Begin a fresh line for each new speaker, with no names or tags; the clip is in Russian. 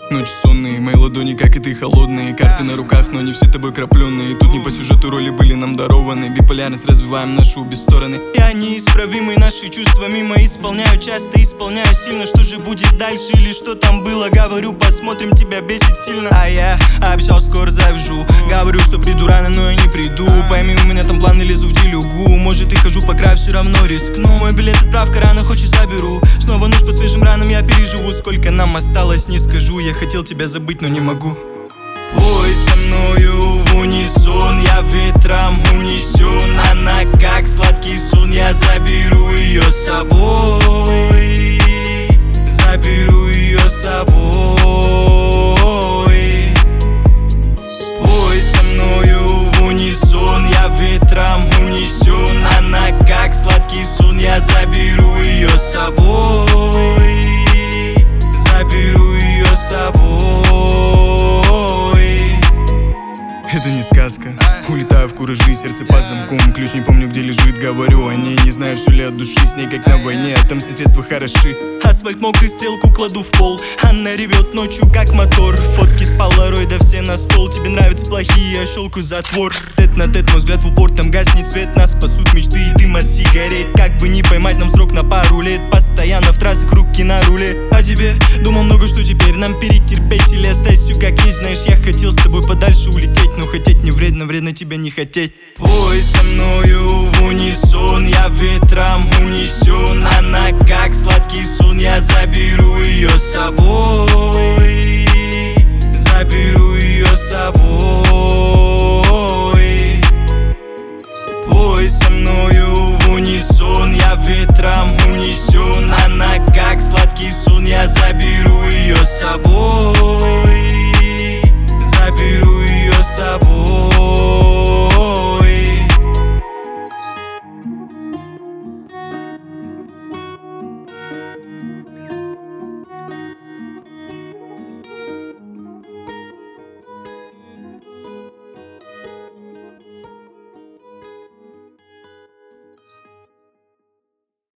Ночи сонные, мои ладони, как и ты, холодные. Карты на руках, но не все тобой крапленные. Тут не по сюжету роли были нам дарованы. Биполярность развиваем нашу обе стороны. Я неисправимый, наши чувства мимо исполняю. Часто исполняю сильно. Что же будет дальше или что там было? Говорю, посмотрим, тебя бесит сильно. А я обещал, скоро завяжу. Говорю, что приду рано, но я не приду. Пойми, у меня там планы, лезу в делюгу. Может и хожу по краю, все равно рискну. Мой билет отправка рано, хочешь заберу. Снова нож по свежим ранам, я переживу. Сколько нам осталось, не скажу. Я хотел тебя забыть, но не могу. Пой со мною в унисон, я ветром унесен. Она как сладкий сон, я заберу ее с собой. Заберу ее с собой. Пой со мною в унисон, я ветром унесен. Она как сладкий сон, я заберу ее с собой. Заберу ее с собой. Это не сказка. Улетаю в куражи, сердце под замком. Ключ не помню, где лежит, говорю о ней. Не знаю, все ли от души, с ней как на войне. А там все средства хороши. Асфальт мокрый, стрелку кладу в пол. Она ревет ночью, как мотор. Фотки с полароида все на стол. Тебе нравятся плохие, я щелкаю затвор. Тет на тет, мой взгляд в упор. Там гаснет свет, нас спасут мечты и дым от сигарет. Как бы не поймать нам срок на пару лет. Постоянно в трассах, руки на руле. А тебе думал много, что теперь нам перетерпеть или оставить все как есть. Знаешь, я хотел с тобой подальше улететь, но хотеть не вредно, вредно тебя не хотеть. Пой со мною в унисон, я ветром унесен. Она как сладкий сон, я заберу ее с собой.